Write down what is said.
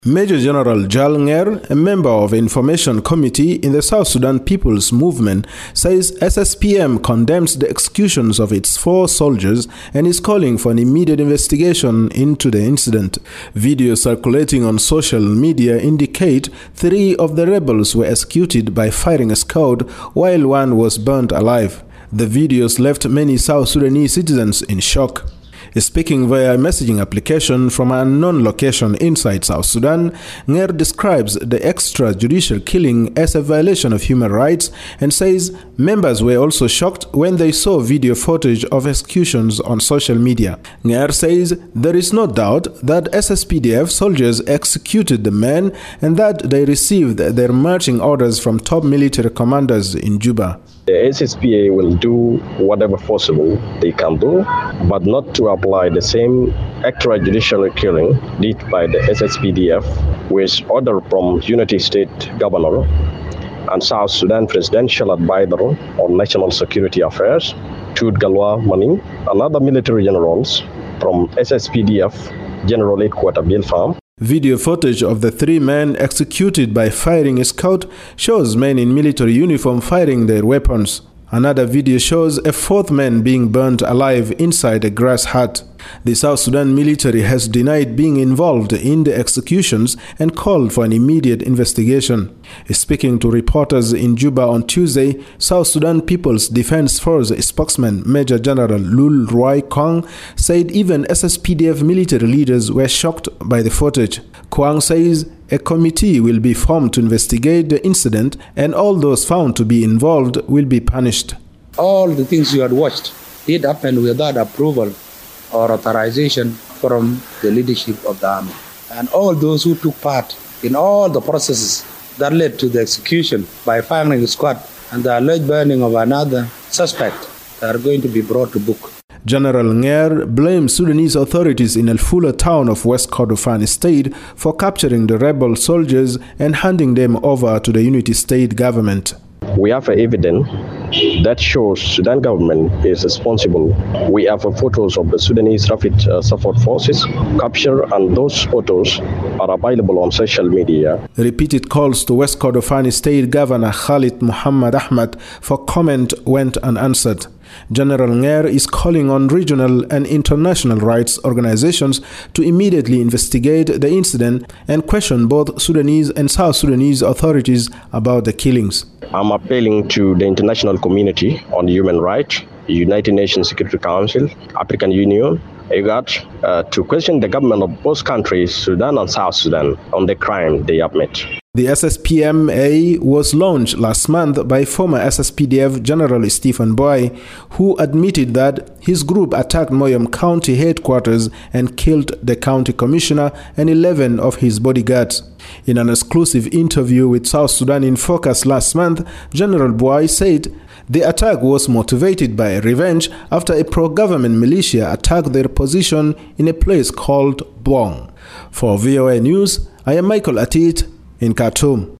Major General Jal Nger, a member of Information Committee in the South Sudan People's Movement, says SSPM condemns the executions of its 4 soldiers and is calling for an immediate investigation into the incident. Videos circulating on social media indicate 3 of the rebels were executed by firing a scout while 1 was burnt alive. The videos left many South Sudanese citizens in shock. Speaking via a messaging application from an unknown location inside South Sudan, Nger describes the extrajudicial killing as a violation of human rights and says members were also shocked when they saw video footage of executions on social media. Nger says there is no doubt that SSPDF soldiers executed the men and that they received their marching orders from top military commanders in Juba. The SSPA will do whatever possible they can do, but not to apply the same extrajudicial killing did by the SSPDF with order from Unity State Governor and South Sudan Presidential Advisor on National Security Affairs, Tut Galwa Mani, and other military generals from SSPDF General Headquarters Bill Farm. Video footage of the 3 men executed by firing a scout shows men in military uniform firing their weapons. Another video shows a 4th man being burnt alive inside a grass hut. The South Sudan military has denied being involved in the executions and called for an immediate investigation. Speaking to reporters in Juba on Tuesday, South Sudan People's Defense Force spokesman Major General Lul Roy Kwang said even SSPDF military leaders were shocked by the footage. Kwang says a committee will be formed to investigate the incident and all those found to be involved will be punished. All the things you had watched did happen without approval or authorization from the leadership of the army. And all those who took part in all the processes that led to the execution by firing a squad and the alleged burning of another suspect are going to be brought to book. General Nger blames Sudanese authorities in El Fula town of West Kordofan State for capturing the rebel soldiers and handing them over to the Unity State government. We have evidence that shows Sudan government is responsible. We have photos of the Sudanese Rapid Support Forces captured, and those photos are available on social media. Repeated calls to West Kordofan State Governor Khalid Muhammad Ahmad for comment went unanswered. General Nger is calling on regional and international rights organizations to immediately investigate the incident and question both Sudanese and South Sudanese authorities about the killings. I'm appealing to the international community on human rights, United Nations Security Council, African Union, IGAD, to question the government of both countries, Sudan and South Sudan, on the crime they have made. The SSPMA was launched last month by former SSPDF General Stephen Boy, who admitted that his group attacked Moyam County headquarters and killed the county commissioner and 11 of his bodyguards. In an exclusive interview with South Sudan in Focus last month, General Boy said the attack was motivated by revenge after a pro-government militia attacked their position in a place called Bong. For VOA News, I am Michael Atit in Khartoum.